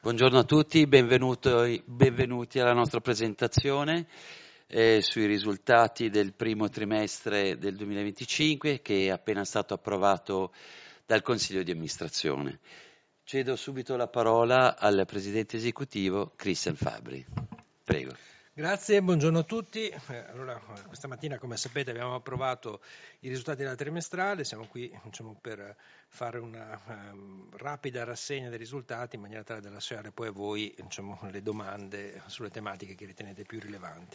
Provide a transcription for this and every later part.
Buongiorno a tutti, benvenuti alla nostra presentazione sui risultati del primo trimestre del 2025 che è appena stato approvato dal Consiglio di amministrazione. Cedo subito la parola al Presidente esecutivo Cristian Fabbri. Prego. Grazie, buongiorno a tutti. Allora, questa mattina, come sapete, abbiamo approvato i risultati della trimestrale. Siamo qui per fare una rapida rassegna dei risultati in maniera tale da lasciare poi a voi le domande sulle tematiche che ritenete più rilevanti.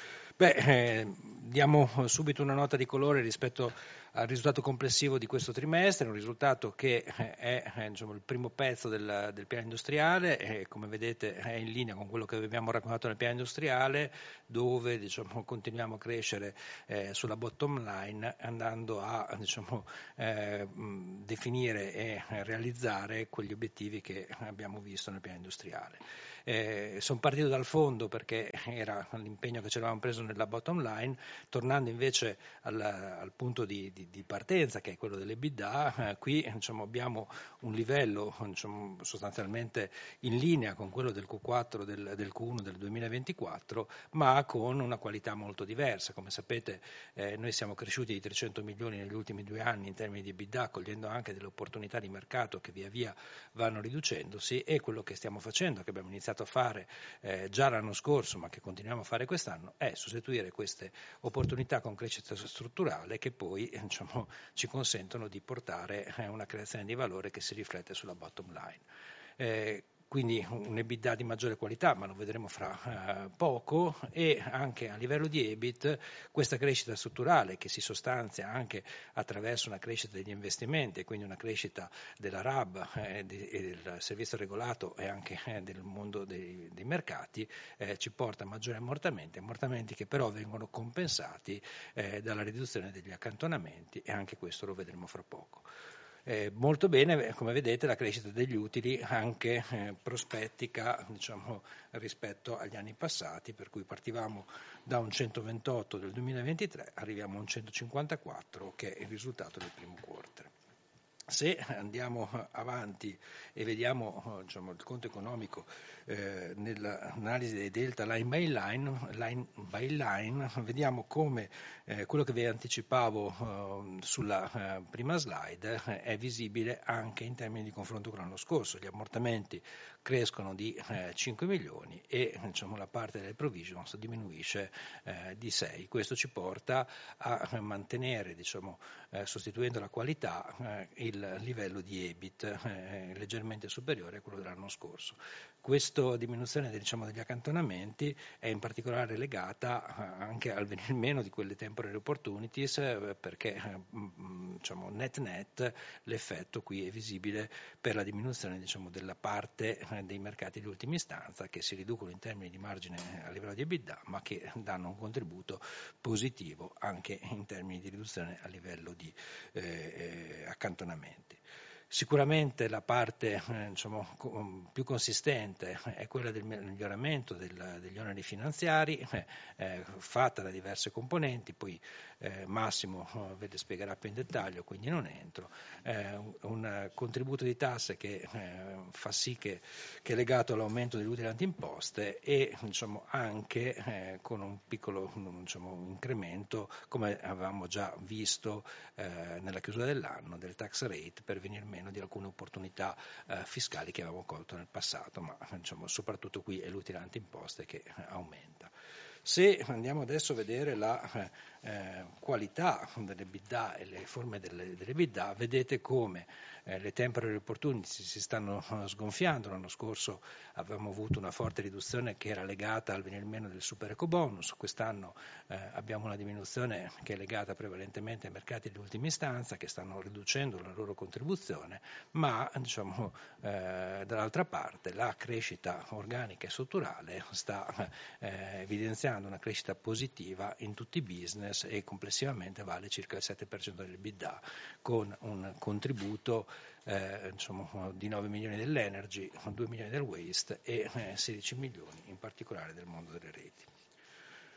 Diamo subito una nota di colore rispetto al risultato complessivo di questo trimestre, un risultato che è il primo pezzo del piano industriale e come vedete è in linea con quello che abbiamo raccontato nel piano industriale, dove continuiamo a crescere sulla bottom line andando a definire e realizzare quegli obiettivi che abbiamo visto nel piano industriale. Sono partito dal fondo perché era l'impegno che ci eravamo preso nella bottom line, tornando invece al punto di partenza che è quello dell'EBITDA, qui abbiamo un livello sostanzialmente in linea con quello del Q4 del Q1 del 2024, ma con una qualità molto diversa. Come sapete noi siamo cresciuti di 300 milioni negli ultimi 2 anni in termini di EBITDA, cogliendo anche delle opportunità di mercato che via via vanno riducendosi, e quello che stiamo facendo, che abbiamo iniziato a fare già l'anno scorso ma che continuiamo a fare quest'anno, è sostituire queste opportunità con crescita strutturale che poi ci consentono di portare una creazione di valore che si riflette sulla bottom line. Quindi un EBITDA di maggiore qualità, ma lo vedremo fra poco, e anche a livello di EBIT questa crescita strutturale che si sostanzia anche attraverso una crescita degli investimenti e quindi una crescita della RAB e del servizio regolato e anche del mondo dei mercati ci porta a maggiori ammortamenti che però vengono compensati dalla riduzione degli accantonamenti, e anche questo lo vedremo fra poco. Molto bene, come vedete, la crescita degli utili anche prospettica rispetto agli anni passati, per cui partivamo da un 128 del 2023, arriviamo a un 154 che è il risultato del primo quarter. Se andiamo avanti e vediamo il conto economico nell'analisi dei delta line by line, vediamo come quello che vi anticipavo sulla prima slide è visibile anche in termini di confronto con l'anno scorso. Gli ammortamenti crescono di 5 milioni e la parte delle provisions diminuisce di 6. Questo ci porta a mantenere, sostituendo la qualità, il livello di EBIT leggermente superiore a quello dell'anno scorso. Questa diminuzione degli accantonamenti è in particolare legata anche al venir meno di quelle temporary opportunities, perché net l'effetto qui è visibile per la diminuzione della parte dei mercati di ultima istanza, che si riducono in termini di margine a livello di EBITDA, ma che danno un contributo positivo anche in termini di riduzione a livello di accantonamenti. Sicuramente la parte più consistente è quella del miglioramento degli oneri finanziari, fatta da diverse componenti, poi Massimo ve le spiegherà più in dettaglio, quindi non entro. Un contributo di tasse che fa sì che è legato all'aumento degli utili antimposte e anche con un piccolo incremento, come avevamo già visto nella chiusura dell'anno, del tax rate per venir meno di alcune opportunità fiscali che avevamo colto nel passato, ma soprattutto qui è l'utile antimposte che aumenta. Se andiamo adesso a vedere la qualità dell'EBITDA e le forme dell'EBITDA, vedete come le temporary opportunity si stanno sgonfiando. L'anno scorso avevamo avuto una forte riduzione che era legata al venir meno del super ecobonus, quest'anno abbiamo una diminuzione che è legata prevalentemente ai mercati di ultima istanza, che stanno riducendo la loro contribuzione, ma dall'altra parte la crescita organica e strutturale sta evidenziando una crescita positiva in tutti i business e complessivamente vale circa il 7% dell'EBITDA, con un contributo di 9 milioni dell'energy, 2 milioni del waste e 16 milioni in particolare del mondo delle reti.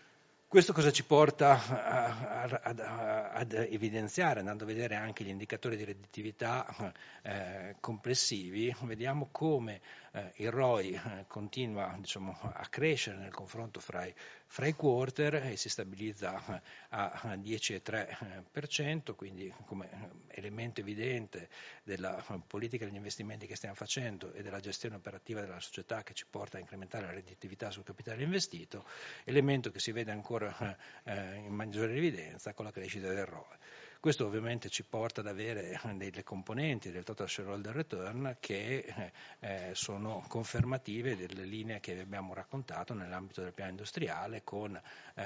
Questo cosa ci porta ad evidenziare, andando a vedere anche gli indicatori di redditività complessivi, vediamo come il ROI continua, diciamo, a crescere nel confronto fra i quarter e si stabilizza a 10,3%, quindi come elemento evidente della politica degli investimenti che stiamo facendo e della gestione operativa della società che ci porta a incrementare la redditività sul capitale investito, elemento che si vede ancora in maggiore evidenza con la crescita del ROE. Questo ovviamente ci porta ad avere delle componenti del total shareholder return che sono confermative delle linee che abbiamo raccontato nell'ambito del piano industriale, con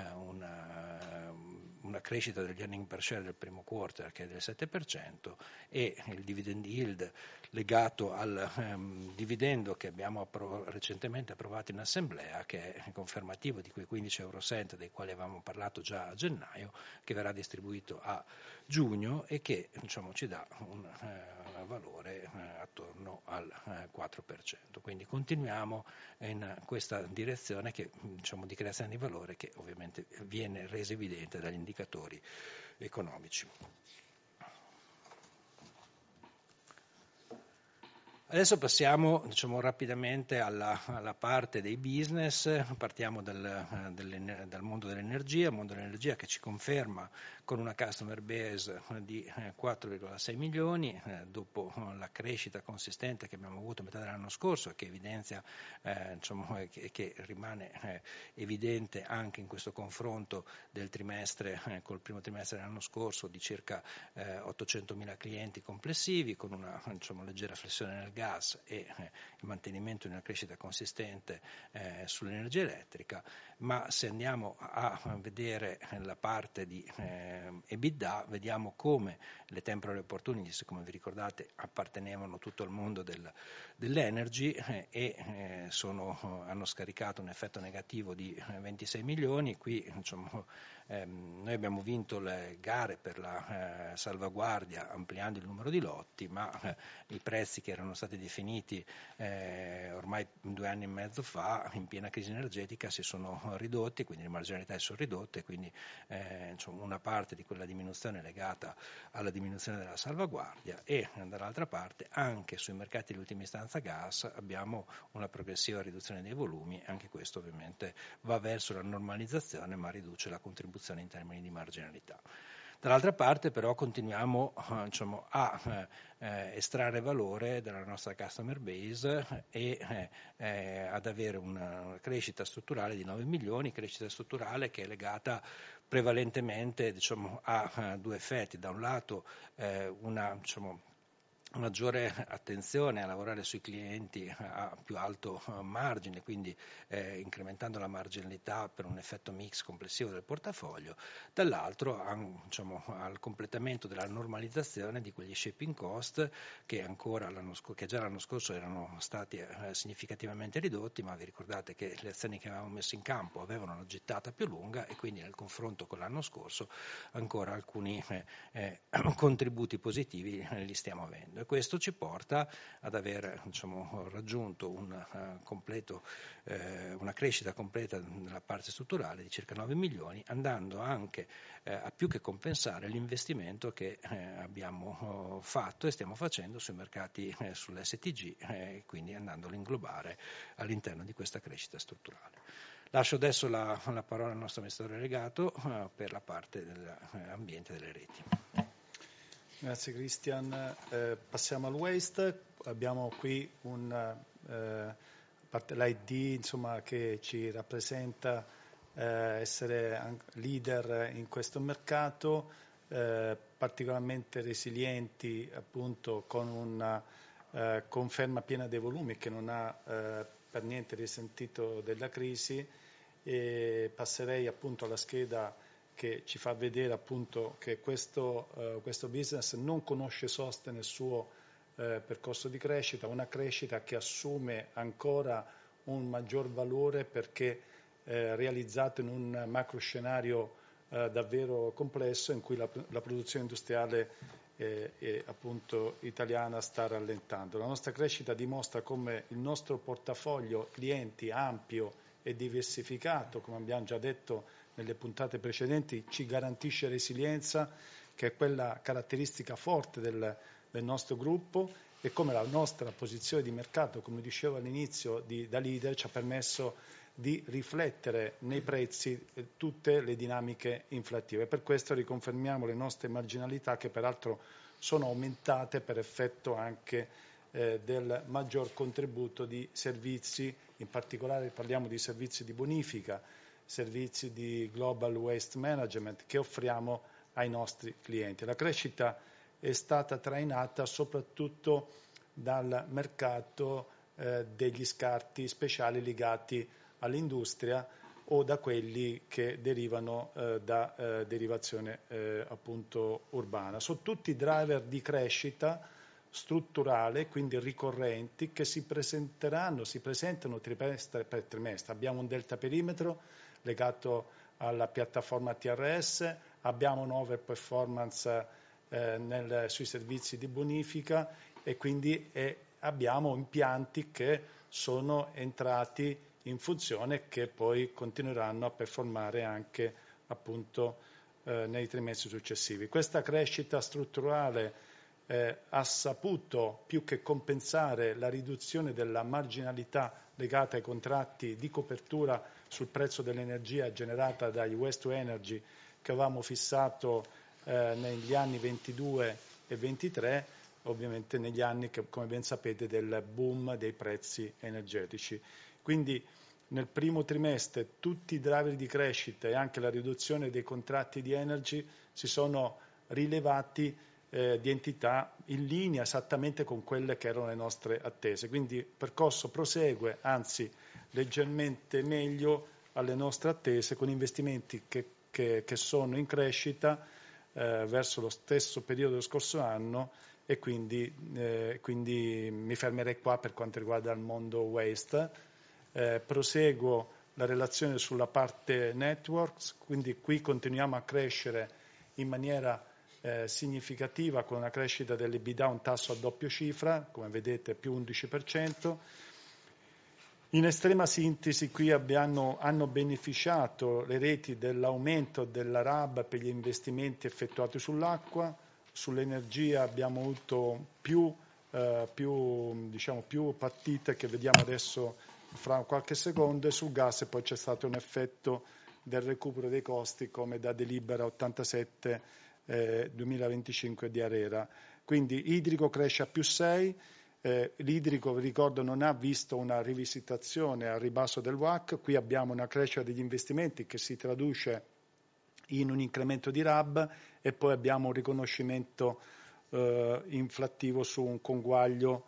una crescita degli earning per share del primo quarter che è del 7% e il dividend yield legato al dividendo che abbiamo recentemente approvato in assemblea, che è confermativo di quei 15 euro cent dei quali avevamo parlato già a gennaio, che verrà distribuito a giugno e che, diciamo, ci dà un valore attorno al 4%. Quindi continuiamo in questa direzione che, diciamo, di creazione di valore, che ovviamente viene resa evidente dagli indicatori economici. Adesso passiamo, diciamo, rapidamente alla parte dei business. Partiamo dal mondo dell'energia, che ci conferma con una customer base di 4,6 milioni, dopo la crescita consistente che abbiamo avuto a metà dell'anno scorso e che evidenzia, diciamo, che rimane evidente anche in questo confronto del trimestre col primo trimestre dell'anno scorso, di circa 800.000 clienti complessivi, con una, diciamo, leggera flessione nel gas e il mantenimento di una crescita consistente sull'energia elettrica. Ma se andiamo a vedere la parte di EBITDA, vediamo come le temporary opportunities, come vi ricordate, appartenevano tutto al mondo dell'energy e hanno scaricato un effetto negativo di 26 milioni. Qui, diciamo, noi abbiamo vinto le gare per la salvaguardia ampliando il numero di lotti, ma i prezzi che erano stati definiti ormai 2 anni e mezzo fa, in piena crisi energetica, si sono ridotti, quindi le marginalità si sono ridotte, quindi insomma, una parte di quella diminuzione è legata alla diminuzione della salvaguardia, e dall'altra parte anche sui mercati di ultima istanza gas abbiamo una progressiva riduzione dei volumi. Anche questo ovviamente va verso la normalizzazione, ma riduce la contribuzione in termini di marginalità. Dall'altra parte però continuiamo, diciamo, a estrarre valore dalla nostra customer base e ad avere una crescita strutturale di 9 milioni, crescita strutturale che è legata prevalentemente, diciamo, a due effetti. Da un lato una, diciamo, maggiore attenzione a lavorare sui clienti a più alto margine, quindi incrementando la marginalità per un effetto mix complessivo del portafoglio, dall'altro diciamo, al completamento della normalizzazione di quegli shipping cost che già l'anno scorso erano stati significativamente ridotti, ma vi ricordate che le azioni che avevamo messo in campo avevano una gittata più lunga e quindi nel confronto con l'anno scorso ancora alcuni contributi positivi li stiamo avendo. E questo ci porta ad aver, diciamo, raggiunto una crescita completa nella parte strutturale di circa 9 milioni, andando anche a più che compensare l'investimento che abbiamo fatto e stiamo facendo sui mercati sull'STG, quindi andandolo a inglobare all'interno di questa crescita strutturale. Lascio adesso la parola al nostro amministratore delegato per la parte dell'ambiente e delle reti. Grazie Christian. Passiamo al waste. Abbiamo qui l'ID, insomma, che ci rappresenta essere leader in questo mercato, particolarmente resilienti, appunto, con una conferma piena dei volumi che non ha per niente risentito della crisi. E passerei appunto alla scheda che ci fa vedere appunto che questo business non conosce sosta nel suo percorso di crescita, una crescita che assume ancora un maggior valore perché realizzato in un macro scenario davvero complesso, in cui la produzione industriale appunto italiana sta rallentando. La nostra crescita dimostra come il nostro portafoglio clienti ampio e diversificato, come abbiamo già detto nelle puntate precedenti, ci garantisce resilienza, che è quella caratteristica forte del nostro gruppo, e come la nostra posizione di mercato, come dicevo all'inizio, da leader ci ha permesso di riflettere nei prezzi tutte le dinamiche inflattive. Per questo riconfermiamo le nostre marginalità, che peraltro sono aumentate per effetto anche del maggior contributo di servizi, in particolare parliamo di servizi di bonifica, servizi di Global Waste Management che offriamo ai nostri clienti. La crescita è stata trainata soprattutto dal mercato degli scarti speciali legati all'industria o da quelli che derivano da derivazione appunto urbana. Sono tutti driver di crescita strutturale, quindi ricorrenti, che si presentano trimestre per trimestre. Abbiamo un delta perimetro legato alla piattaforma TRS, abbiamo nuove performance sui servizi di bonifica e quindi abbiamo impianti che sono entrati in funzione, che poi continueranno a performare anche appunto nei trimestri successivi. Questa crescita strutturale ha saputo più che compensare la riduzione della marginalità legata ai contratti di copertura sul prezzo dell'energia generata dai waste to energy che avevamo fissato negli anni 22 e 23, ovviamente negli anni che, come ben sapete, del boom dei prezzi energetici. Quindi nel primo trimestre tutti i driver di crescita e anche la riduzione dei contratti di energy si sono rilevati di entità in linea esattamente con quelle che erano le nostre attese. Quindi il percorso prosegue, anzi leggermente meglio alle nostre attese, con investimenti che sono in crescita verso lo stesso periodo dello scorso anno, e quindi mi fermerei qua per quanto riguarda il mondo waste. Proseguo la relazione sulla parte networks, quindi qui continuiamo a crescere in maniera significativa, con una crescita dell'EBITDA, un tasso a doppia cifra, come vedete più 11%. In estrema sintesi qui hanno beneficiato le reti dell'aumento della RAB per gli investimenti effettuati sull'acqua, sull'energia abbiamo avuto più partite che vediamo adesso fra qualche secondo, e sul gas poi c'è stato un effetto del recupero dei costi come da delibera 87 2025 di ARERA. Quindi idrico cresce a più 6, l'idrico, vi ricordo, non ha visto una rivisitazione al ribasso del WACC, qui abbiamo una crescita degli investimenti che si traduce in un incremento di RAB, e poi abbiamo un riconoscimento inflattivo su un conguaglio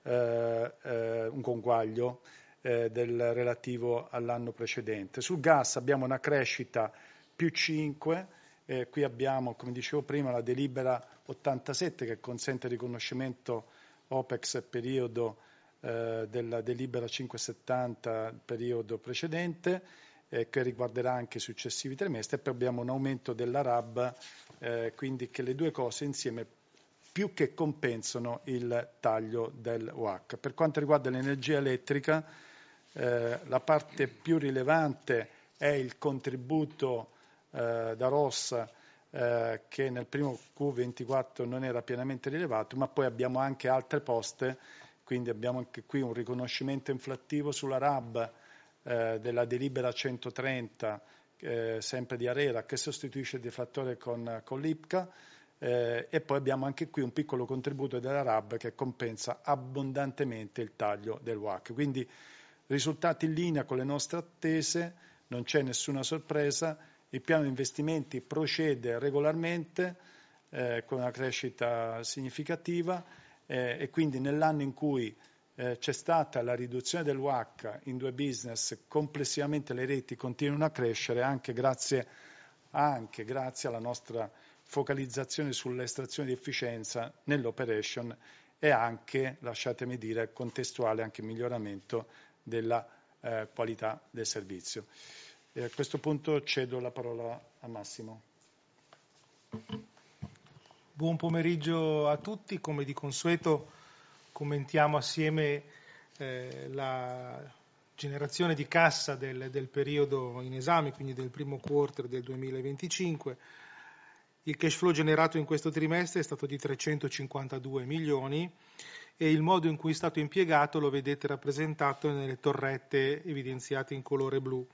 del relativo all'anno precedente. Sul gas abbiamo una crescita più 5, qui abbiamo, come dicevo prima, la delibera 87 che consente il riconoscimento OPEX periodo della delibera 570 periodo precedente, che riguarderà anche i successivi trimestri, e poi abbiamo un aumento della RAB, quindi che le due cose insieme più che compensano il taglio del WACC. Per quanto riguarda l'energia elettrica, la parte più rilevante è il contributo da ROS che nel primo Q24 non era pienamente rilevato, ma poi abbiamo anche altre poste, quindi abbiamo anche qui un riconoscimento inflattivo sulla RAB della delibera 130 sempre di ARERA, che sostituisce il deflattore con l'IPCA, e poi abbiamo anche qui un piccolo contributo della RAB che compensa abbondantemente il taglio del WACC. Quindi risultati in linea con le nostre attese, non c'è nessuna sorpresa, il piano di investimenti procede regolarmente con una crescita significativa, e quindi nell'anno in cui c'è stata la riduzione del WACC in due business, complessivamente le reti continuano a crescere anche grazie alla nostra focalizzazione sull'estrazione di efficienza nell'operation, e anche, lasciatemi dire, contestuale anche miglioramento della qualità del servizio. A questo punto cedo la parola a Massimo. Buon pomeriggio a tutti, come di consueto commentiamo assieme la generazione di cassa del periodo in esame, quindi del primo quarter del 2025. Il cash flow generato in questo trimestre è stato di 352 milioni e il modo in cui è stato impiegato lo vedete rappresentato nelle torrette evidenziate in colore blu.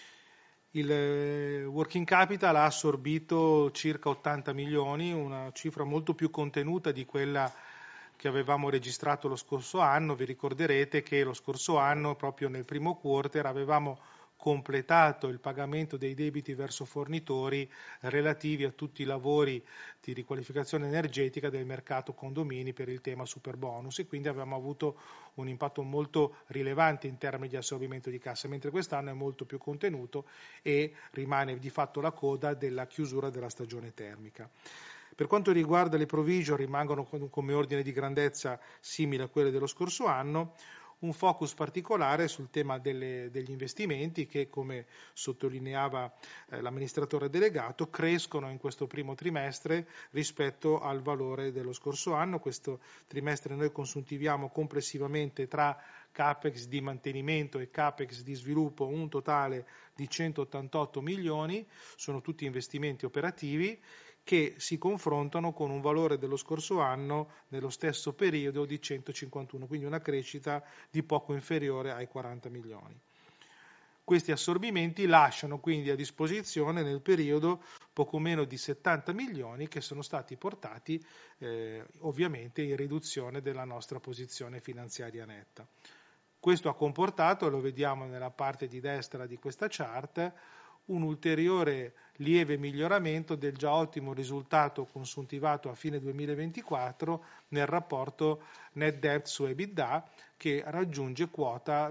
Il working capital ha assorbito circa 80 milioni, una cifra molto più contenuta di quella che avevamo registrato lo scorso anno. Vi ricorderete che lo scorso anno, proprio nel primo quarter, avevamo completato il pagamento dei debiti verso fornitori relativi a tutti i lavori di riqualificazione energetica del mercato condomini per il tema Superbonus, e quindi avevamo avuto un impatto molto rilevante in termini di assorbimento di cassa, mentre quest'anno è molto più contenuto e rimane di fatto la coda della chiusura della stagione termica. Per quanto riguarda le provision, rimangono come ordine di grandezza simile a quelle dello scorso anno. Un focus particolare sul tema degli investimenti che, come sottolineava l'amministratore delegato, crescono in questo primo trimestre rispetto al valore dello scorso anno. Questo trimestre noi consuntiviamo complessivamente tra Capex di mantenimento e Capex di sviluppo un totale di 188 milioni, sono tutti investimenti operativi che si confrontano con un valore dello scorso anno nello stesso periodo di 151, quindi una crescita di poco inferiore ai 40 milioni. Questi assorbimenti lasciano quindi a disposizione nel periodo poco meno di 70 milioni che sono stati portati ovviamente in riduzione della nostra posizione finanziaria netta. Questo ha comportato, lo vediamo nella parte di destra di questa chart, un ulteriore lieve miglioramento del già ottimo risultato consuntivato a fine 2024 nel rapporto net debt su EBITDA, che raggiunge quota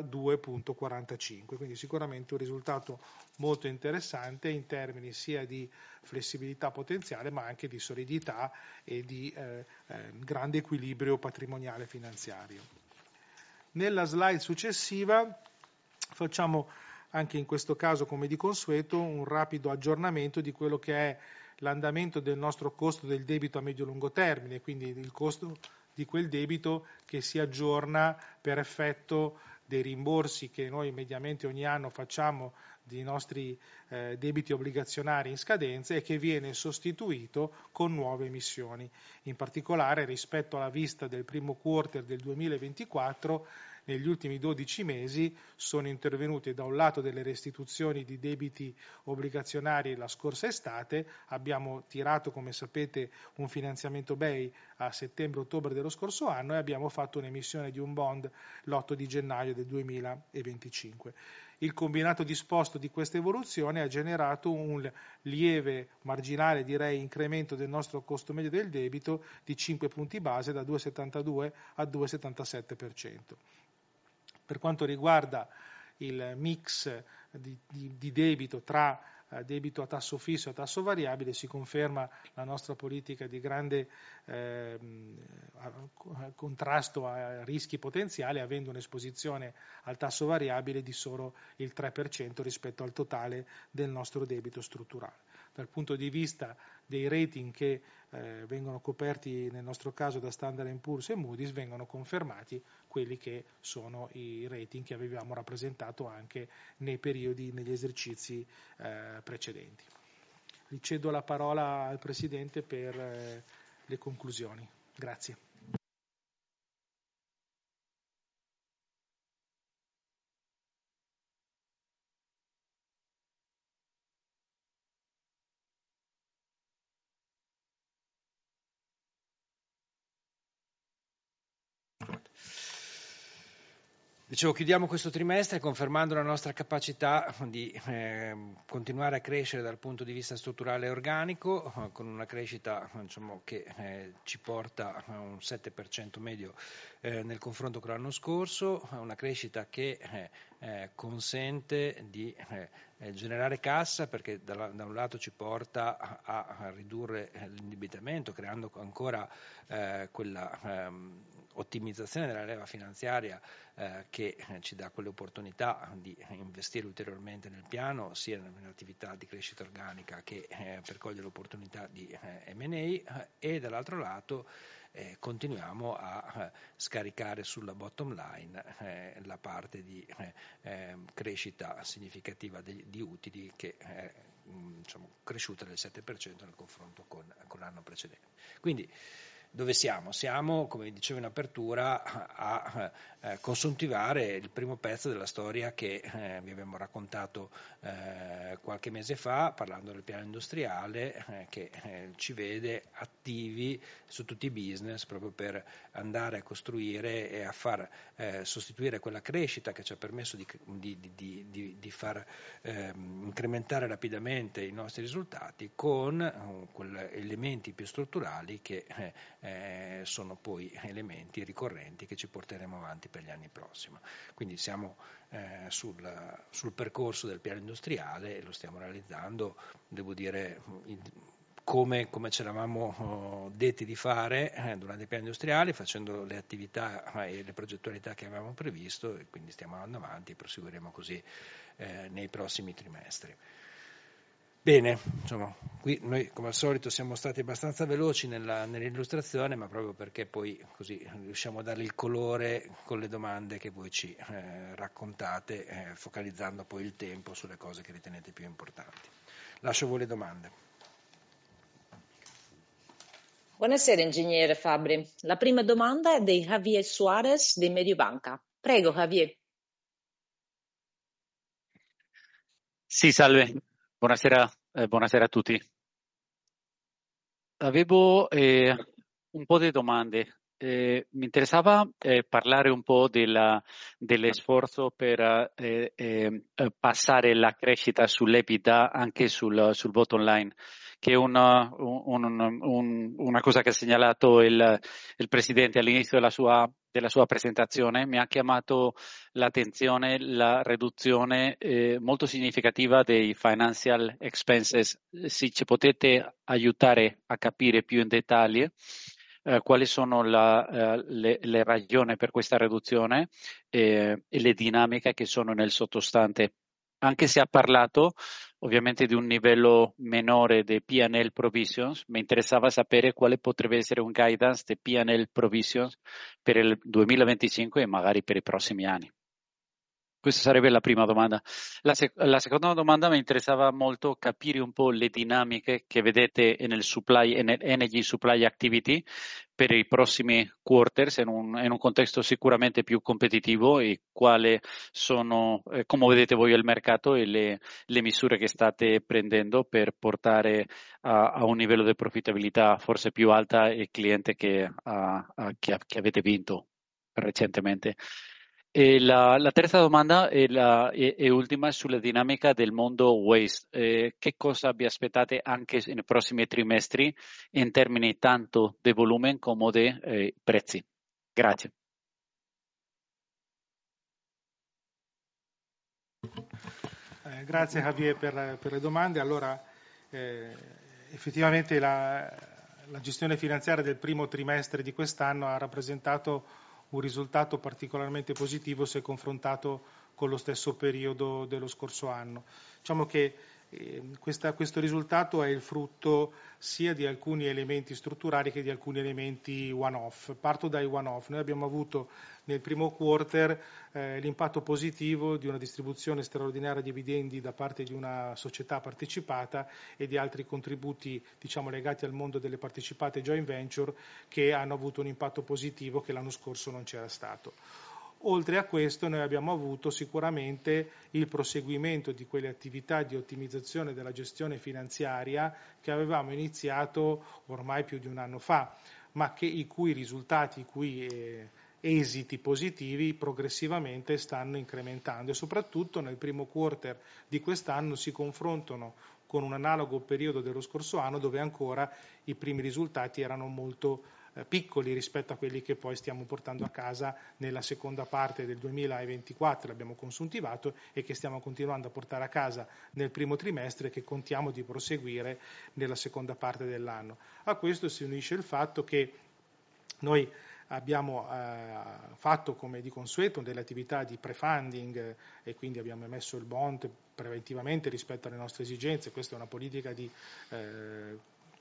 2,45, quindi sicuramente un risultato molto interessante in termini sia di flessibilità potenziale ma anche di solidità e di grande equilibrio patrimoniale finanziario. Nella slide successiva facciamo anche in questo caso, come di consueto, un rapido aggiornamento di quello che è l'andamento del nostro costo del debito a medio-lungo termine, quindi il costo di quel debito che si aggiorna per effetto dei rimborsi che noi mediamente ogni anno facciamo dei nostri debiti obbligazionari in scadenza e che viene sostituito con nuove emissioni. In particolare, rispetto alla vista del primo quarter del 2024, negli ultimi 12 mesi sono intervenute da un lato delle restituzioni di debiti obbligazionari la scorsa estate, abbiamo tirato, come sapete, un finanziamento BEI a settembre-ottobre dello scorso anno e abbiamo fatto un'emissione di un bond l'8 di gennaio del 2025. Il combinato disposto di questa evoluzione ha generato un lieve, marginale direi, incremento del nostro costo medio del debito di 5 punti base da 2,72 a 2,77%. Per quanto riguarda il mix di debito tra debito a tasso fisso e a tasso variabile, si conferma la nostra politica di grande contrasto a rischi potenziali, avendo un'esposizione al tasso variabile di solo il 3% rispetto al totale del nostro debito strutturale. Dal punto di vista dei rating che vengono coperti nel nostro caso da Standard & Poor's e Moody's, vengono confermati quelli che sono i rating che avevamo rappresentato anche negli esercizi precedenti. Ricedo la parola al Presidente per le conclusioni. Grazie. Dicevo, chiudiamo questo trimestre confermando la nostra capacità di continuare a crescere dal punto di vista strutturale e organico, con una crescita che ci porta a un 7% medio nel confronto con l'anno scorso, una crescita che consente di generare cassa perché da un lato ci porta a ridurre l'indebitamento, creando ancora quella ottimizzazione della leva finanziaria che ci dà quell'opportunità di investire ulteriormente nel piano, sia nell'attività di crescita organica che per cogliere l'opportunità di M&A, e dall'altro lato continuiamo a scaricare sulla bottom line la parte di crescita significativa di utili che è cresciuta del 7% nel confronto con l'anno precedente. Quindi dove siamo? Siamo, come dicevo in apertura, a consuntivare il primo pezzo della storia che vi abbiamo raccontato qualche mese fa, parlando del piano industriale che ci vede attivi su tutti i business proprio per andare a costruire e a far sostituire quella crescita che ci ha permesso di far incrementare rapidamente i nostri risultati con quegli elementi più strutturali che sono poi elementi ricorrenti che ci porteremo avanti per gli anni prossimi. Quindi siamo sul percorso del piano industriale e lo stiamo realizzando, devo dire, come ce l'avevamo detti di fare durante i piani industriali, facendo le attività e le progettualità che avevamo previsto, e quindi stiamo andando avanti e proseguiremo così nei prossimi trimestri. Bene, insomma, qui noi come al solito siamo stati abbastanza veloci nell'illustrazione, ma proprio perché poi così riusciamo a dare il colore con le domande che voi ci raccontate, focalizzando poi il tempo sulle cose che ritenete più importanti. Lascio voi le domande. Buonasera ingegnere Fabbri. La prima domanda è di Javier Suarez di Mediobanca. Prego Javier. Sì, salve. Buonasera a tutti. Avevo un po' di domande. Mi interessava parlare un po' dell'esforzo per passare la crescita sull'EBITDA anche sul bottom line, che è una cosa che ha segnalato il Presidente all'inizio della sua presentazione. Mi ha chiamato l'attenzione la riduzione molto significativa dei financial expenses. Se ci potete aiutare a capire più in dettaglio quali sono le ragioni per questa riduzione e le dinamiche che sono nel sottostante. Anche se ha parlato ovviamente di un livello minore di P&L provisions, mi interessava sapere quale potrebbe essere un guidance di P&L provisions per il 2025 e magari per i prossimi anni. Questa sarebbe la prima domanda. La seconda domanda mi interessava molto capire un po' le dinamiche che vedete nel energy supply activity per i prossimi quarters in un contesto sicuramente più competitivo e quali sono, come vedete voi il mercato e le misure che state prendendo per portare a un livello di profittabilità forse più alta il cliente che avete vinto recentemente. E la terza domanda è ultima sulla dinamica del mondo waste. Che cosa vi aspettate anche nei prossimi trimestri in termini tanto di volume come di prezzi? Grazie. Grazie Javier per le domande. Allora, effettivamente la gestione finanziaria del primo trimestre di quest'anno ha rappresentato un risultato particolarmente positivo se confrontato con lo stesso periodo dello scorso anno. Diciamo che questo risultato è il frutto sia di alcuni elementi strutturali che di alcuni elementi one-off. Parto dai one-off. Noi abbiamo avuto nel primo quarter l'impatto positivo di una distribuzione straordinaria di dividendi da parte di una società partecipata e di altri contributi legati al mondo delle partecipate joint venture che hanno avuto un impatto positivo che l'anno scorso non c'era stato. Oltre a questo noi abbiamo avuto sicuramente il proseguimento di quelle attività di ottimizzazione della gestione finanziaria che avevamo iniziato ormai più di un anno fa, ma i cui risultati, i cui esiti positivi progressivamente stanno incrementando e soprattutto nel primo quarter di quest'anno si confrontano con un analogo periodo dello scorso anno dove ancora i primi risultati erano molto piccoli rispetto a quelli che poi stiamo portando a casa nella seconda parte del 2024, l'abbiamo consuntivato e che stiamo continuando a portare a casa nel primo trimestre e che contiamo di proseguire nella seconda parte dell'anno. A questo si unisce il fatto che noi abbiamo fatto come di consueto delle attività di pre-funding e quindi abbiamo emesso il bond preventivamente rispetto alle nostre esigenze. Questa è una politica di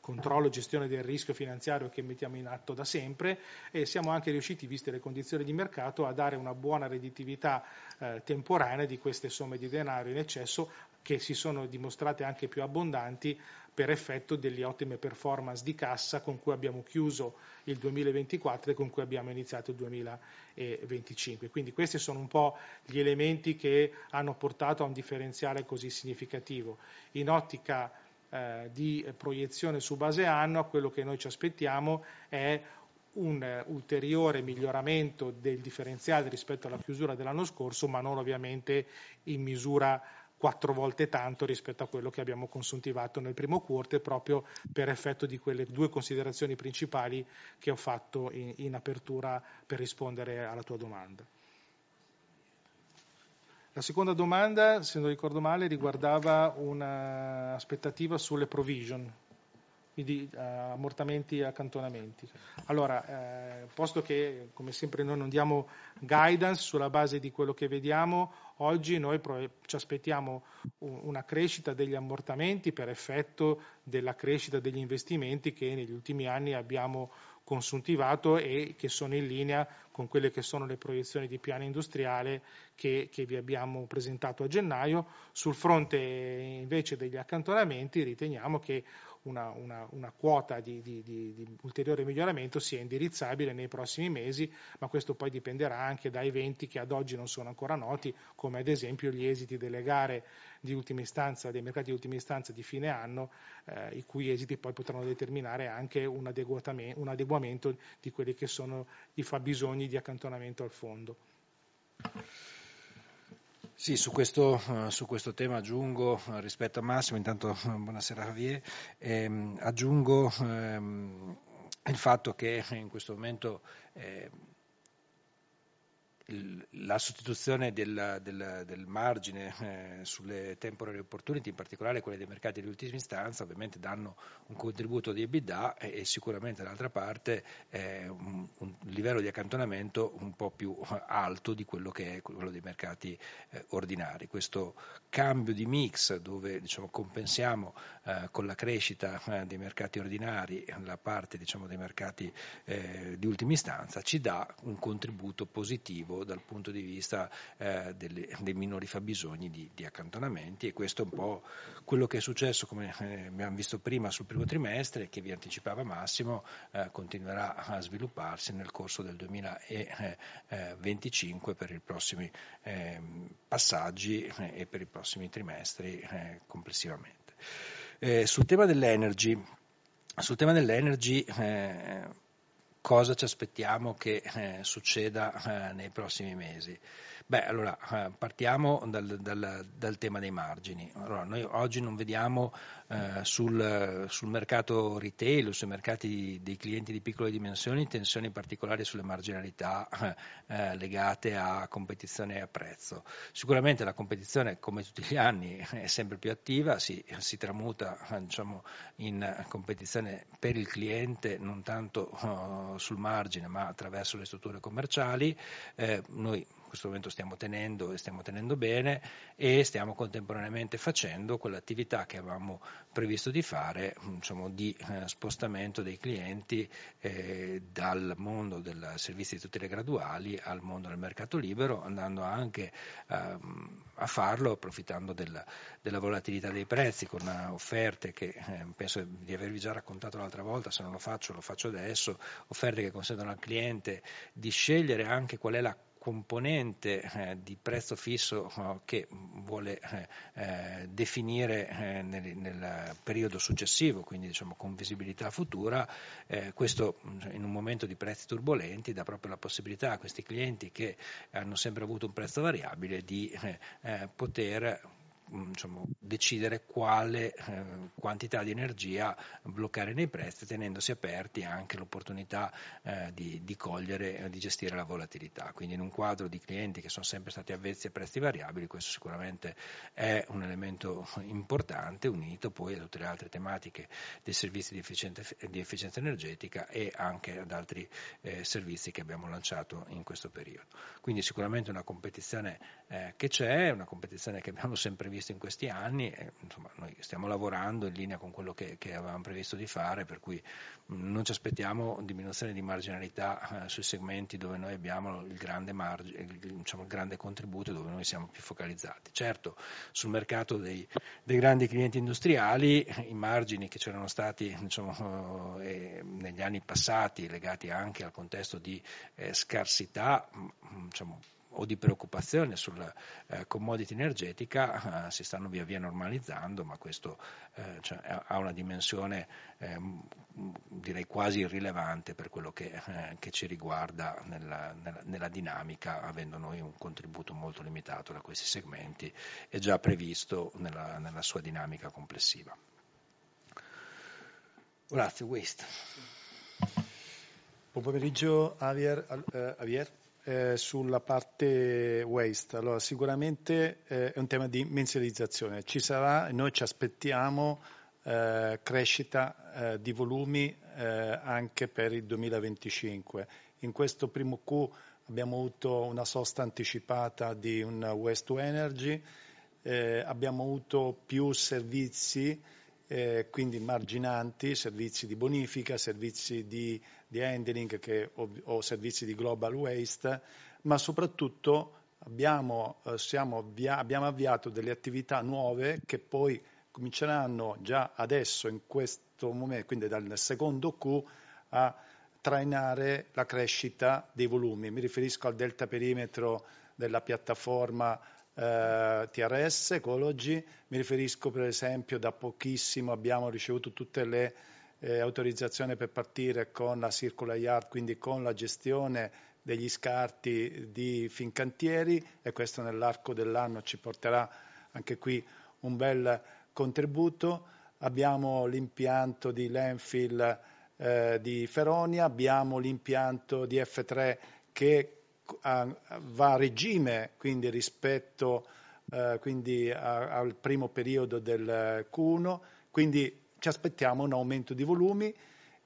controllo e gestione del rischio finanziario che mettiamo in atto da sempre, e siamo anche riusciti, viste le condizioni di mercato, a dare una buona redditività temporanea di queste somme di denaro in eccesso, che si sono dimostrate anche più abbondanti per effetto delle ottime performance di cassa con cui abbiamo chiuso il 2024 e con cui abbiamo iniziato il 2025. Quindi questi sono un po' gli elementi che hanno portato a un differenziale così significativo. In ottica di proiezione su base annua, quello che noi ci aspettiamo è un ulteriore miglioramento del differenziale rispetto alla chiusura dell'anno scorso, ma non ovviamente in misura 4 volte tanto rispetto a quello che abbiamo consuntivato nel primo quarter, proprio per effetto di quelle 2 considerazioni principali che ho fatto in apertura per rispondere alla tua domanda. La seconda domanda, se non ricordo male, riguardava un'aspettativa sulle provision, quindi ammortamenti e accantonamenti. Allora, posto che come sempre noi non diamo guidance sulla base di quello che vediamo, oggi noi ci aspettiamo una crescita degli ammortamenti per effetto della crescita degli investimenti che negli ultimi anni abbiamo consuntivato e che sono in linea con quelle che sono le proiezioni di piano industriale che vi abbiamo presentato a gennaio. Sul fronte invece degli accantonamenti riteniamo che una quota di ulteriore miglioramento sia indirizzabile nei prossimi mesi, ma questo poi dipenderà anche da eventi che ad oggi non sono ancora noti, come ad esempio gli esiti delle gare di ultima istanza, dei mercati di ultima istanza di fine anno, i cui esiti poi potranno determinare anche un adeguamento di quelli che sono i fabbisogni di accantonamento al fondo. Sì, su questo tema aggiungo rispetto a Massimo, intanto buonasera Javier, aggiungo il fatto che in questo momento la sostituzione del margine sulle temporary opportunity, in particolare quelle dei mercati di ultima istanza, ovviamente danno un contributo di EBITDA e sicuramente dall'altra parte un livello di accantonamento un po' più alto di quello che è quello dei mercati ordinari. Questo cambio di mix dove compensiamo con la crescita dei mercati ordinari la parte dei mercati di ultima istanza ci dà un contributo positivo dal punto di vista dei minori fabbisogni di accantonamenti, e questo è un po' quello che è successo, come abbiamo visto prima sul primo trimestre, che vi anticipava Massimo, continuerà a svilupparsi nel corso del 2025 per i prossimi passaggi e per i prossimi trimestri complessivamente. Sul tema dell'energy, cosa ci aspettiamo che succeda nei prossimi mesi? Allora, partiamo dal tema dei margini. Allora, noi oggi non vediamo sul mercato retail, sui mercati dei clienti di piccole dimensioni, tensioni particolari sulle marginalità legate a competizione e a prezzo. Sicuramente la competizione, come tutti gli anni, è sempre più attiva, si tramuta in competizione per il cliente, non tanto sul margine, ma attraverso le strutture commerciali. Noi in questo momento stiamo tenendo bene e stiamo contemporaneamente facendo quell'attività che avevamo previsto di fare, di spostamento dei clienti dal mondo dei servizi di tutele graduali al mondo del mercato libero, andando anche a farlo approfittando della volatilità dei prezzi, con offerte che penso di avervi già raccontato l'altra volta, se non lo faccio adesso, offerte che consentono al cliente di scegliere anche qual è la componente di prezzo fisso che vuole definire nel periodo successivo, quindi con visibilità futura. Questo in un momento di prezzi turbolenti dà proprio la possibilità a questi clienti che hanno sempre avuto un prezzo variabile di poter decidere quale quantità di energia bloccare nei prezzi, tenendosi aperti anche l'opportunità di cogliere, di gestire la volatilità. Quindi in un quadro di clienti che sono sempre stati avvezzi a prezzi variabili, questo sicuramente è un elemento importante, unito poi a tutte le altre tematiche dei servizi di efficienza energetica e anche ad altri servizi che abbiamo lanciato in questo periodo. Quindi sicuramente una competizione che c'è, una competizione che abbiamo sempre visto previsto in questi anni, e, insomma, noi stiamo lavorando in linea con quello che avevamo previsto di fare, per cui non ci aspettiamo diminuzione di marginalità sui segmenti dove noi abbiamo il grande il grande contributo, dove noi siamo più focalizzati. Certo, sul mercato dei grandi clienti industriali i margini che c'erano stati negli anni passati, legati anche al contesto di scarsità o di preoccupazione sulla commodity energetica, si stanno via via normalizzando, ma questo ha una dimensione direi quasi irrilevante per quello che ci riguarda nella dinamica, avendo noi un contributo molto limitato da questi segmenti e già previsto nella sua dinamica complessiva. Grazie, Waste. Buon pomeriggio Javier. Sulla parte waste, allora sicuramente è un tema di mensilizzazione, ci sarà e noi ci aspettiamo crescita di volumi anche per il 2025. In questo primo Q abbiamo avuto una sosta anticipata di un waste to energy, abbiamo avuto più servizi quindi marginanti, servizi di bonifica, servizi di handling o servizi di global waste, ma soprattutto abbiamo avviato delle attività nuove che poi cominceranno già adesso, in questo momento, quindi dal secondo Q, a trainare la crescita dei volumi. Mi riferisco al delta perimetro della piattaforma TRS Ecology, mi riferisco per esempio da pochissimo abbiamo ricevuto tutte le autorizzazioni per partire con la Circular Yard, quindi con la gestione degli scarti di Fincantieri, e questo nell'arco dell'anno ci porterà anche qui un bel contributo. Abbiamo l'impianto di landfill di Feronia, abbiamo l'impianto di F3 che va a regime quindi rispetto al primo periodo del Q1, quindi ci aspettiamo un aumento di volumi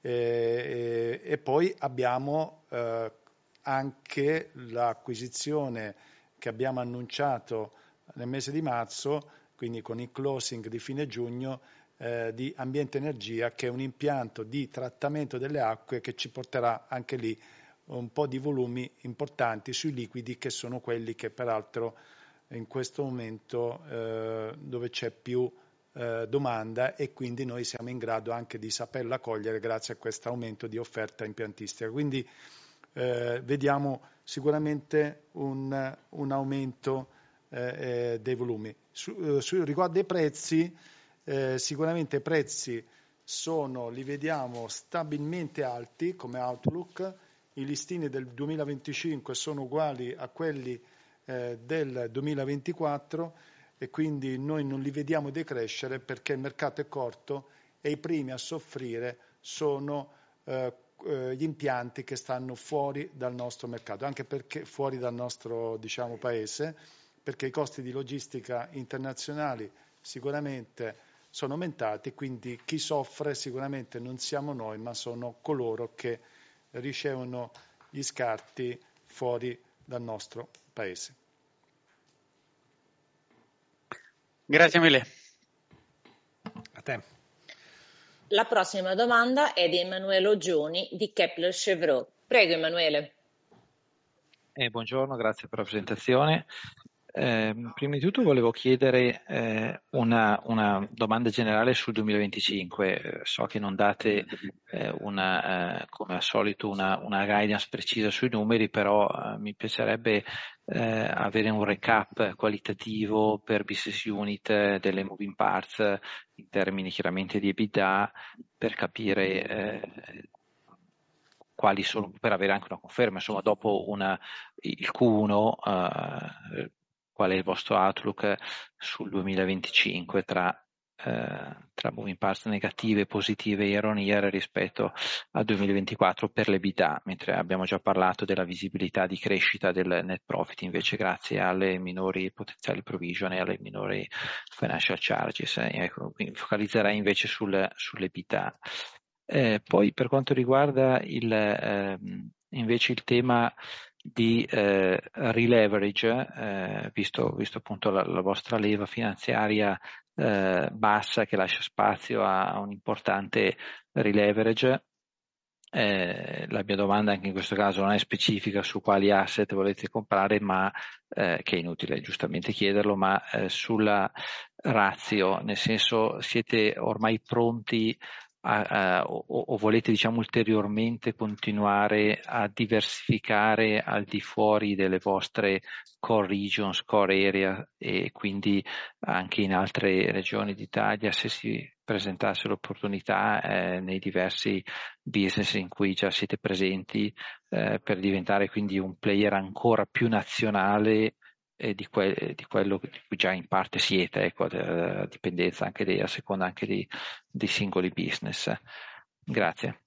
e poi abbiamo anche l'acquisizione che abbiamo annunciato nel mese di marzo, quindi con il closing di fine giugno, di Ambiente Energia, che è un impianto di trattamento delle acque che ci porterà anche lì un po' di volumi importanti sui liquidi, che sono quelli che peraltro in questo momento dove c'è più domanda, e quindi noi siamo in grado anche di saperla cogliere grazie a questo aumento di offerta impiantistica. Quindi vediamo sicuramente un aumento dei volumi. Riguardo ai prezzi, sicuramente i prezzi li vediamo stabilmente alti come outlook. I listini del 2025 sono uguali a quelli del 2024 e quindi noi non li vediamo decrescere, perché il mercato è corto e i primi a soffrire sono gli impianti che stanno fuori dal nostro mercato, anche perché fuori dal nostro paese, perché i costi di logistica internazionali sicuramente sono aumentati, quindi chi soffre sicuramente non siamo noi, ma sono coloro che ricevono gli scarti fuori dal nostro paese. Grazie mille. A te. La prossima domanda è di Emanuele Oggioni di Kepler Cheuvreux. Prego Emanuele. Buongiorno, grazie per la presentazione. Prima di tutto volevo chiedere una domanda generale sul 2025. So che non date come al solito una guidance precisa sui numeri, però mi piacerebbe avere un recap qualitativo per business unit delle moving parts in termini chiaramente di EBITDA, per capire quali sono, per avere anche una conferma, insomma, dopo il Q1, qual è il vostro outlook sul 2025 tra moving parts negative e positive year on year rispetto al 2024 per l'EBITDA, mentre abbiamo già parlato della visibilità di crescita del net profit invece grazie alle minori potenziali provision e alle minori financial charges. Ecco, quindi focalizzerei invece sull'EBITDA. Poi per quanto riguarda invece il tema di rileverage, visto appunto la vostra leva finanziaria bassa che lascia spazio a un importante rileverage. La mia domanda anche in questo caso non è specifica su quali asset volete comprare, ma che è inutile giustamente chiederlo, ma sulla ratio, nel senso, siete ormai pronti o volete, diciamo, ulteriormente continuare a diversificare al di fuori delle vostre core regions, core area, e quindi anche in altre regioni d'Italia, se si presentasse l'opportunità nei diversi business in cui già siete presenti, per diventare quindi un player ancora più nazionale di quello di cui già in parte siete, ecco, a dipendenza anche a seconda anche di singoli business. Grazie.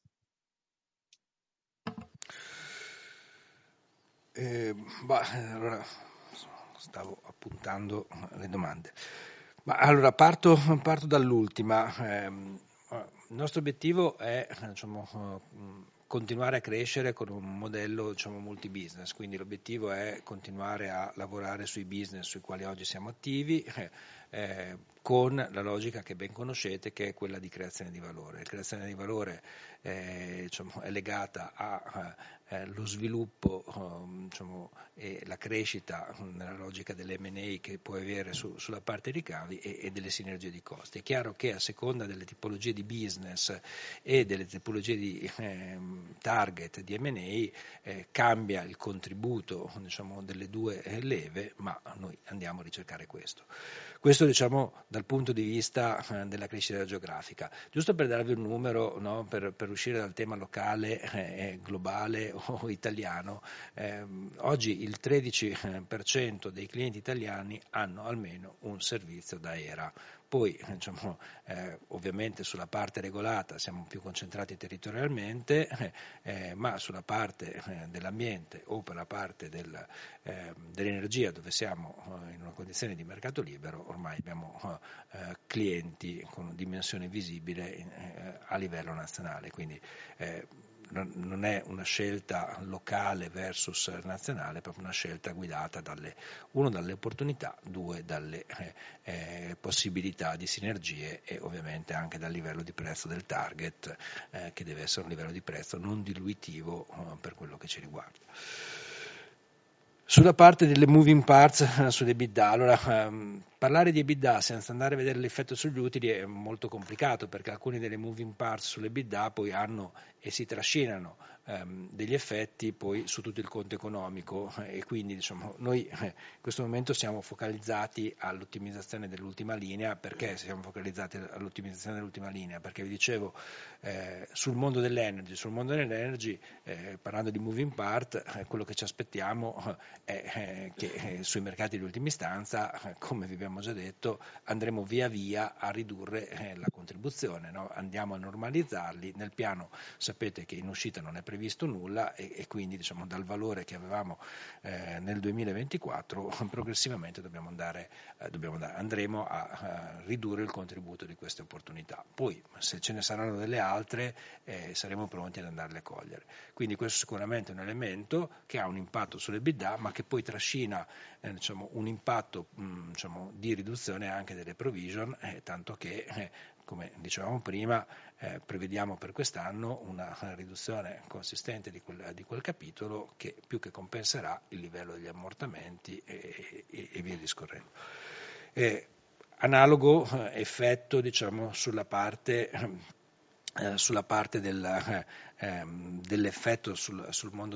Allora, stavo appuntando le domande. Allora parto dall'ultima. Il nostro obiettivo è, continuare a crescere con un modello, multi-business, quindi l'obiettivo è continuare a lavorare sui business sui quali oggi siamo attivi, con la logica che ben conoscete, che è quella di creazione di valore. La creazione di valore è legata allo sviluppo e la crescita nella logica dell'M&A che puoi avere sulla parte ricavi e delle sinergie di costi. È chiaro che a seconda delle tipologie di business e delle tipologie di target di M&A cambia il contributo delle due leve, ma noi andiamo a ricercare questo. Questo dal punto di vista della crescita geografica. Giusto per darvi un numero, no, per uscire dal tema locale, globale o italiano, oggi il 13% dei clienti italiani hanno almeno un servizio da ERA. Poi ovviamente sulla parte regolata siamo più concentrati territorialmente, ma sulla parte dell'ambiente o per la parte dell'energia, dove siamo in una condizione di mercato libero, ormai abbiamo clienti con dimensione visibile a livello nazionale, quindi non è una scelta locale versus nazionale, è proprio una scelta guidata dalle opportunità, due dalle possibilità di sinergie e ovviamente anche dal livello di prezzo del target, che deve essere un livello di prezzo non diluitivo per quello che ci riguarda. Sulla parte delle moving parts, sull'EBITDA, allora parlare di EBITDA senza andare a vedere l'effetto sugli utili è molto complicato, perché alcune delle moving parts sull'EBITDA poi hanno e si trascinano degli effetti poi su tutto il conto economico, e quindi noi in questo momento siamo focalizzati all'ottimizzazione dell'ultima linea. Perché siamo focalizzati all'ottimizzazione dell'ultima linea? Perché vi dicevo, sul mondo dell'energy, parlando di moving part, quello che ci aspettiamo è che sui mercati di ultima istanza, come vi abbiamo già detto, andremo via via a ridurre la contribuzione, no? Andiamo a normalizzarli. Nel piano sapete che in uscita non è previsto nulla e quindi dal valore che avevamo nel 2024 progressivamente andremo a ridurre il contributo di queste opportunità. Poi se ce ne saranno delle altre saremo pronti ad andarle a cogliere. Quindi questo sicuramente è un elemento che ha un impatto sull'EBITDA, ma che poi trascina un impatto di riduzione anche delle provision, tanto che come dicevamo prima, prevediamo per quest'anno una riduzione consistente di quel capitolo, che più che compenserà il livello degli ammortamenti e via discorrendo. Analogo effetto sulla parte dell'effetto sul mondo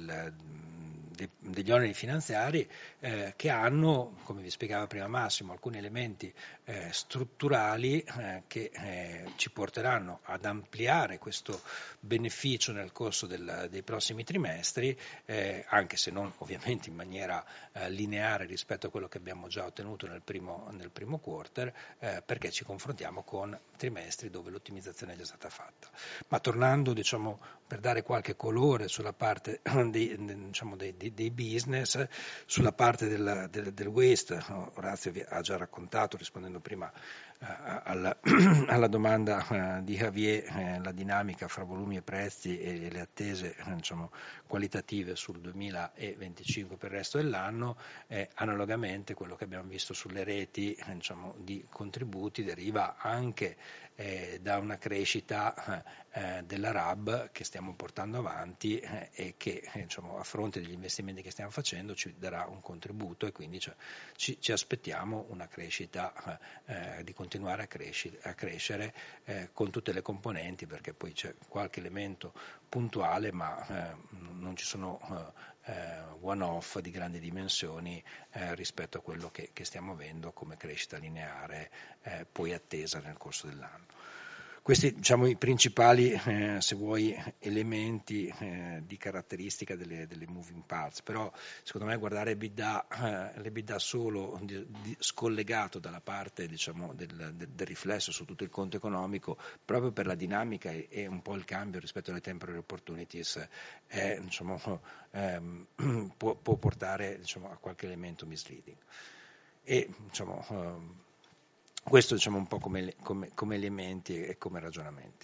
degli oneri finanziari, che hanno, come vi spiegava prima Massimo, alcuni elementi strutturali che ci porteranno ad ampliare questo beneficio nel corso dei prossimi trimestri, anche se non ovviamente in maniera lineare rispetto a quello che abbiamo già ottenuto nel primo quarter, perché ci confrontiamo con trimestri dove l'ottimizzazione è già stata fatta. Ma tornando, per dare qualche colore sulla parte dei business, sulla parte del waste, Orazio vi ha già raccontato, rispondendo prima alla domanda di Javier, la dinamica fra volumi e prezzi e le attese diciamo, qualitative sul 2025 per il resto dell'anno, analogamente quello che abbiamo visto sulle reti diciamo, di contributi deriva anche da una crescita della RAB che stiamo portando avanti e che diciamo, a fronte degli investimenti che stiamo facendo ci darà un contributo, e quindi ci aspettiamo una crescita di continuare a crescere con tutte le componenti, perché poi c'è qualche elemento puntuale, ma non ci sono one-off di grandi dimensioni rispetto a quello che stiamo avendo come crescita lineare poi attesa nel corso dell'anno. Questi diciamo i principali, se vuoi, elementi di caratteristica delle moving parts, però secondo me guardare l'EBITDA solo scollegato dalla parte diciamo, del riflesso su tutto il conto economico, proprio per la dinamica e un po' il cambio rispetto alle temporary opportunities, diciamo, può portare diciamo, a qualche elemento misleading. E diciamo, questo diciamo un po' come elementi e come ragionamenti.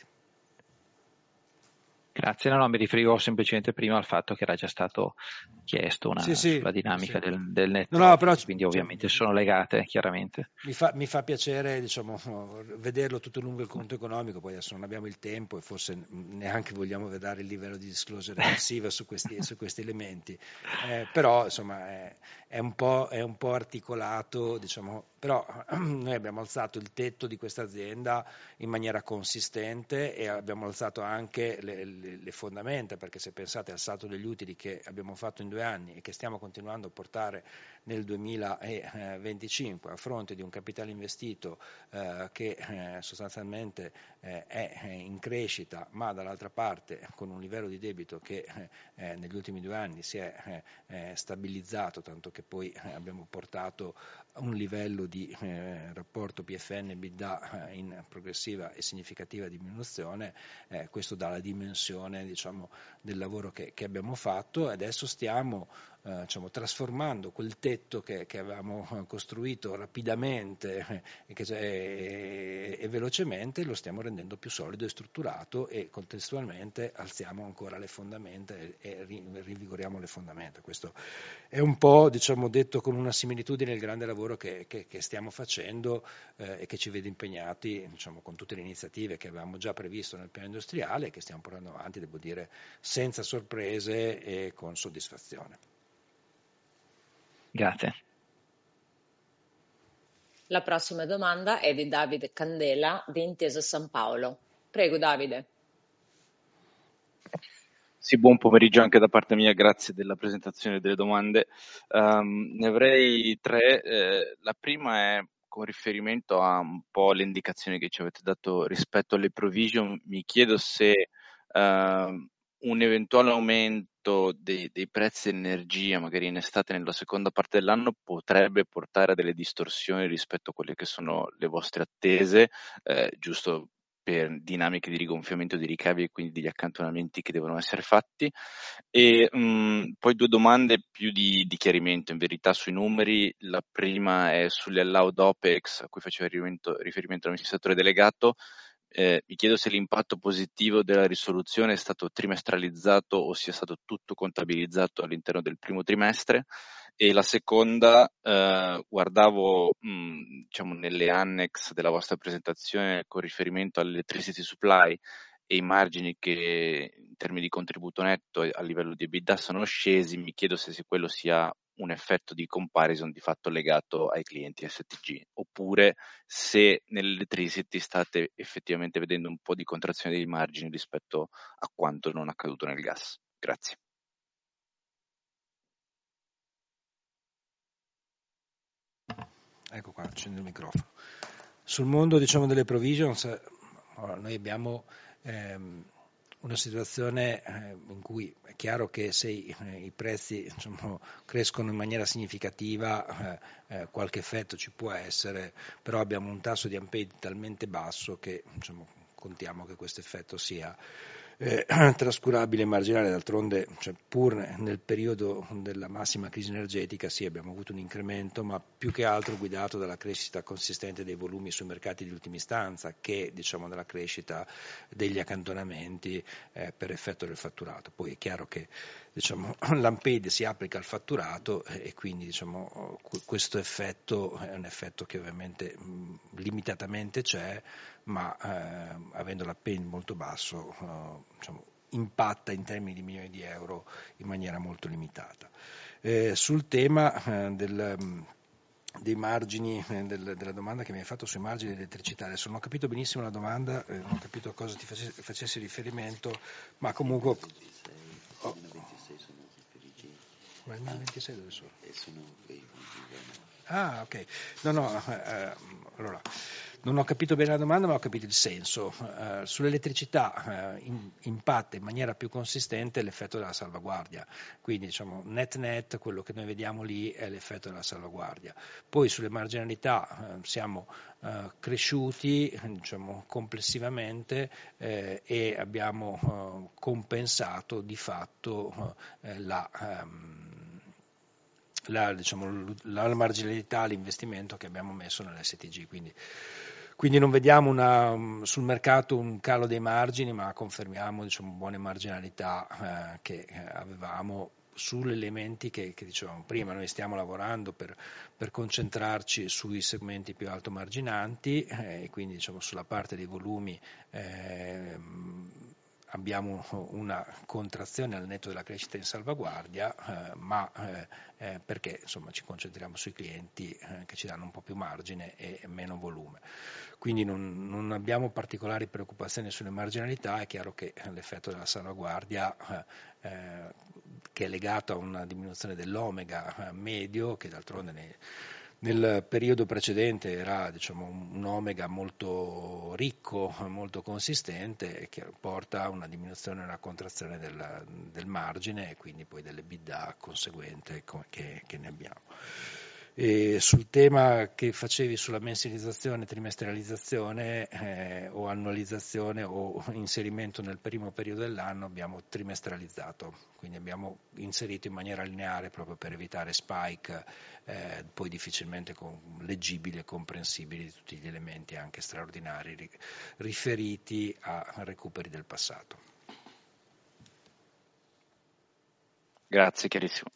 Grazie, no, mi riferivo semplicemente prima al fatto che era già stato chiesto sulla dinamica del net profit, quindi ovviamente sono legate chiaramente. Mi fa piacere diciamo, vederlo tutto lungo il conto economico, poi adesso non abbiamo il tempo e forse neanche vogliamo vedere il livello di disclosure eccessiva su questi elementi, però insomma è un po' articolato, diciamo, però noi abbiamo alzato il tetto di questa azienda in maniera consistente e abbiamo alzato anche le fondamenta, perché se pensate al salto degli utili che abbiamo fatto in 2 anni e che stiamo continuando a portare nel 2025 a fronte di un capitale investito che sostanzialmente è in crescita, ma dall'altra parte con un livello di debito che negli ultimi 2 anni si è stabilizzato, tanto che poi abbiamo portato a un livello di rapporto PFN-EBITDA in progressiva e significativa diminuzione, questo dà la dimensione diciamo, del lavoro che abbiamo fatto, e adesso stiamo diciamo, trasformando quel tetto che avevamo costruito rapidamente e velocemente, lo stiamo rendendo più solido e strutturato, e contestualmente alziamo ancora le fondamenta e rivigoriamo le fondamenta. Questo è un po' diciamo, detto con una similitudine il grande lavoro che stiamo facendo e che ci vede impegnati diciamo, con tutte le iniziative che avevamo già previsto nel piano industriale e che stiamo portando avanti, devo dire, senza sorprese e con soddisfazione. Grazie. La prossima domanda è di Davide Candela di Intesa San Paolo. Prego Davide. Sì, buon pomeriggio anche da parte mia, grazie della presentazione delle domande. Ne avrei 3. La prima è con riferimento a un po' le indicazioni che ci avete dato rispetto alle provision. Mi chiedo se un eventuale aumento dei prezzi dell'energia, magari in estate nella seconda parte dell'anno, potrebbe portare a delle distorsioni rispetto a quelle che sono le vostre attese, giusto per dinamiche di rigonfiamento di ricavi e quindi degli accantonamenti che devono essere fatti. E poi 2 domande più di chiarimento in verità sui numeri. La prima è sulle allowed OPEX a cui faceva riferimento l'amministratore delegato. Mi chiedo se l'impatto positivo della risoluzione è stato trimestralizzato o sia stato tutto contabilizzato all'interno del primo trimestre. E la seconda, guardavo diciamo nelle annex della vostra presentazione con riferimento all'electricity supply e i margini che in termini di contributo netto a livello di EBITDA sono scesi. Mi chiedo se quello sia un effetto di comparison di fatto legato ai clienti STG, oppure se nell'electricity state effettivamente vedendo un po' di contrazione dei margini rispetto a quanto non accaduto nel gas. Grazie. Ecco qua, accendo il microfono. Sul mondo diciamo, delle provisions, noi abbiamo una situazione in cui è chiaro che se i prezzi diciamo, crescono in maniera significativa qualche effetto ci può essere, però abbiamo un tasso di unpaid talmente basso che diciamo, contiamo che questo effetto sia trascurabile e marginale. D'altronde, cioè, pur nel periodo della massima crisi energetica, sì, abbiamo avuto un incremento, ma più che altro guidato dalla crescita consistente dei volumi sui mercati di ultima istanza, che diciamo dalla crescita degli accantonamenti per effetto del fatturato. Poi è chiaro che diciamo, l'Amped si applica al fatturato e quindi diciamo, questo effetto è un effetto che ovviamente limitatamente c'è, ma avendo l'Amped molto basso diciamo, impatta in termini di milioni di euro in maniera molto limitata. Sul tema dei margini, della domanda che mi hai fatto sui margini dell'elettricità, adesso non ho capito benissimo la domanda, non ho capito a cosa ti facessi riferimento, ma comunque... Ma il 2026 dove sono? Ah, ok. No, allora, non ho capito bene la domanda, ma ho capito il senso. Sull'elettricità impatta in maniera più consistente l'effetto della salvaguardia, quindi diciamo net quello che noi vediamo lì è l'effetto della salvaguardia. Poi sulle marginalità siamo cresciuti diciamo, complessivamente e abbiamo compensato di fatto la marginalità, l'investimento che abbiamo messo nell'STG, quindi non vediamo sul mercato un calo dei margini, ma confermiamo diciamo, buone marginalità che avevamo sugli elementi che dicevamo prima. Noi stiamo lavorando per concentrarci sui segmenti più alto marginanti e quindi diciamo, sulla parte dei volumi abbiamo una contrazione al netto della crescita in salvaguardia, ma perché insomma, ci concentriamo sui clienti che ci danno un po' più margine e meno volume. Quindi non abbiamo particolari preoccupazioni sulle marginalità. È chiaro che l'effetto della salvaguardia che è legato a una diminuzione dell'omega medio, che d'altronde nel periodo precedente era diciamo, un omega molto ricco, molto consistente, e che porta a una diminuzione e una contrazione del margine e quindi poi dell'EBITDA conseguente che ne abbiamo. E sul tema che facevi sulla mensilizzazione, trimestralizzazione o annualizzazione o inserimento nel primo periodo dell'anno, abbiamo trimestralizzato, quindi abbiamo inserito in maniera lineare proprio per evitare spike poi difficilmente leggibili e comprensibili di tutti gli elementi anche straordinari riferiti a recuperi del passato. Grazie, chiarissimo.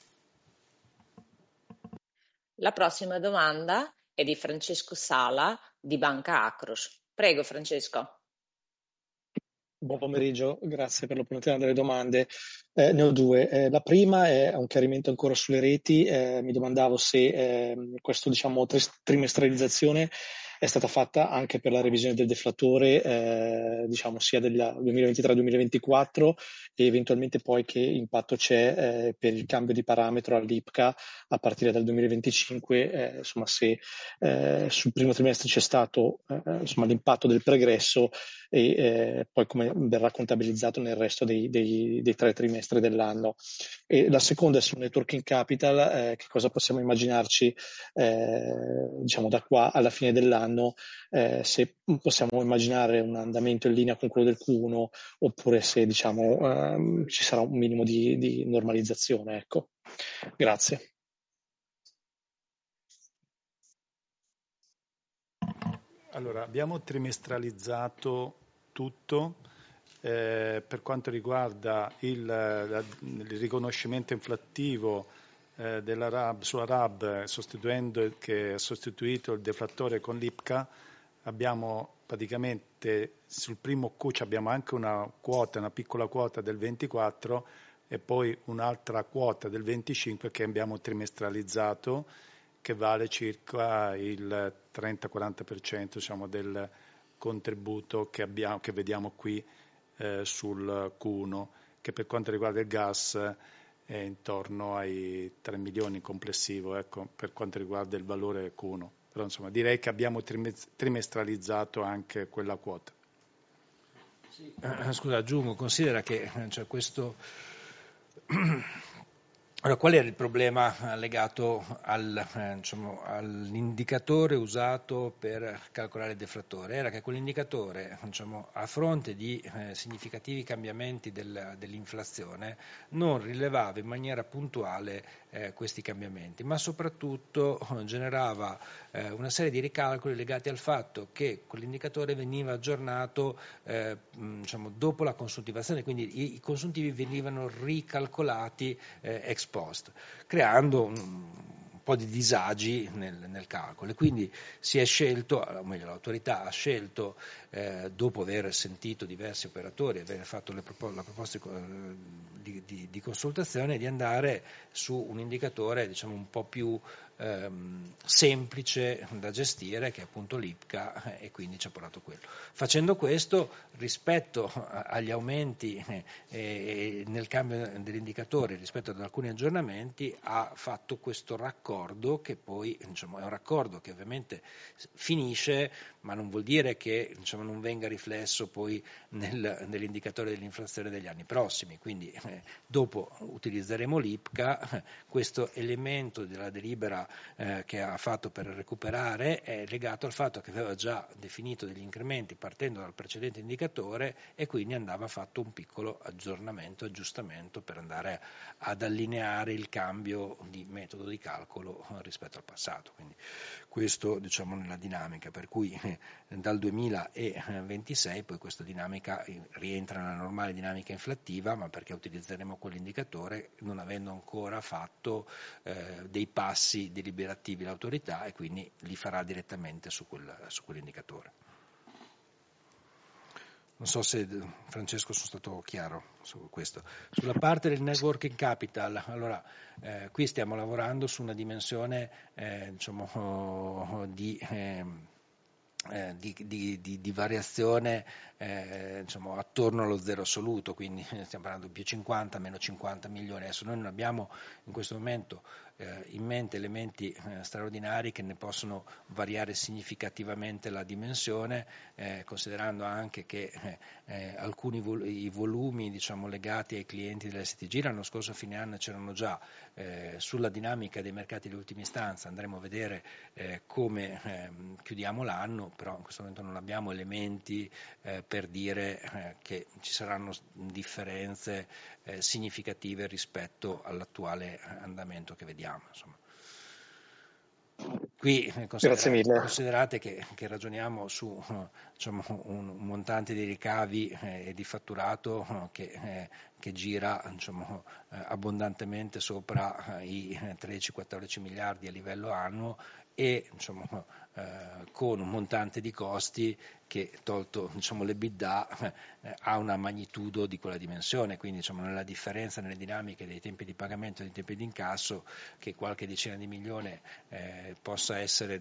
La prossima domanda è di Francesco Sala di Banca Akros. Prego Francesco. Buon pomeriggio, grazie per l'opportunità delle domande. Ne ho due. La prima è un chiarimento ancora sulle reti. Mi domandavo se questa diciamo, trimestralizzazione è stata fatta anche per la revisione del deflattore, diciamo sia del 2023-2024 e eventualmente poi che impatto c'è per il cambio di parametro all'IPCA a partire dal 2025, insomma se sul primo trimestre c'è stato insomma, l'impatto del pregresso e poi come verrà contabilizzato nel resto dei 3 trimestri dell'anno. E la seconda è sul net working capital, che cosa possiamo immaginarci diciamo da qua alla fine dell'anno, se possiamo immaginare un andamento in linea con quello del Q1 oppure se diciamo ci sarà un minimo di normalizzazione. Ecco. Grazie. Allora, abbiamo trimestralizzato tutto per quanto riguarda il riconoscimento inflattivo della RAB sulla RAB, che ha sostituito il deflattore con l'IPCA. Abbiamo praticamente sul primo Q abbiamo anche una piccola quota del 24 e poi un'altra quota del 25 che abbiamo trimestralizzato, che vale circa il 30-40% diciamo, del contributo che vediamo qui sul Q1, che per quanto riguarda il gas è intorno ai 3 milioni complessivo, ecco, per quanto riguarda il valore Q1. Però insomma direi che abbiamo trimestralizzato anche quella quota. Scusa, aggiungo, considera che cioè, Allora, qual era il problema legato all'indicatore usato per calcolare il deflattore? Era che quell'indicatore, a fronte di significativi cambiamenti dell'inflazione, non rilevava in maniera puntuale questi cambiamenti, ma soprattutto generava una serie di ricalcoli legati al fatto che quell'indicatore veniva aggiornato dopo la consuntivazione, quindi i consuntivi venivano ricalcolati ex post, creando un po' di disagi nel calcolo. E quindi si è scelto, o meglio l'autorità ha scelto, dopo aver sentito diversi operatori, aver fatto la proposta di consultazione, di andare su un indicatore un po' più semplice da gestire, che è appunto l'IPCA, e quindi ci ha portato quello. Facendo questo, rispetto agli aumenti nel cambio dell'indicatore, rispetto ad alcuni aggiornamenti, ha fatto questo raccordo, che poi è un raccordo che ovviamente finisce, ma non vuol dire che non venga riflesso poi nell'indicatore dell'inflazione degli anni prossimi. Quindi dopo utilizzeremo l'IPCA. Questo elemento della delibera che ha fatto per recuperare è legato al fatto che aveva già definito degli incrementi partendo dal precedente indicatore, e quindi andava fatto un piccolo aggiustamento per andare ad allineare il cambio di metodo di calcolo rispetto al passato. Quindi questo nella dinamica, per cui dal 2026 poi questa dinamica rientra nella normale dinamica inflattiva, ma perché utilizzeremo quell'indicatore, non avendo ancora fatto dei passi deliberativi l'autorità, e quindi li farà direttamente su quell'indicatore. Non so se, Francesco, sono stato chiaro su questo. Sulla parte del net working capital, allora qui stiamo lavorando su una dimensione di variazione attorno allo zero assoluto, quindi stiamo parlando di più 50, meno 50 milioni. Adesso noi non abbiamo in questo momento in mente elementi straordinari che ne possono variare significativamente la dimensione, considerando anche che alcuni i volumi legati ai clienti dell'STG l'anno scorso a fine anno c'erano già. Sulla dinamica dei mercati di ultima istanza andremo a vedere come chiudiamo l'anno, però in questo momento non abbiamo elementi per dire che ci saranno differenze significative rispetto all'attuale andamento che vediamo. Insomma. Qui considerate che ragioniamo su un montante di ricavi e di fatturato che gira abbondantemente sopra i 13-14 miliardi a livello annuo, e con un montante di costi che, tolto l'EBITDA, ha una magnitudo di quella dimensione. Quindi nella differenza nelle dinamiche dei tempi di pagamento e dei tempi di incasso, che qualche decina di milione possa essere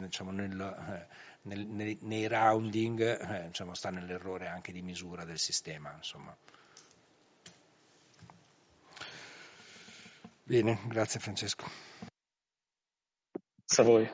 nei rounding, sta nell'errore anche di misura del sistema. Insomma. Bene, grazie Francesco. Grazie a voi.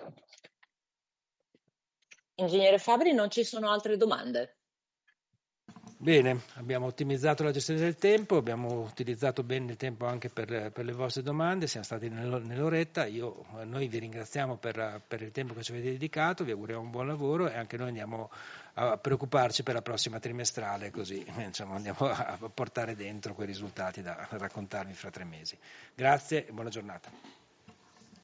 Ingegnere Fabbri, non ci sono altre domande? Bene, abbiamo ottimizzato la gestione del tempo, abbiamo utilizzato bene il tempo anche per le vostre domande, siamo stati nell'oretta. Noi vi ringraziamo per il tempo che ci avete dedicato, vi auguriamo un buon lavoro, e anche noi andiamo a preoccuparci per la prossima trimestrale, così andiamo a portare dentro quei risultati da raccontarvi fra 3 mesi. Grazie e buona giornata.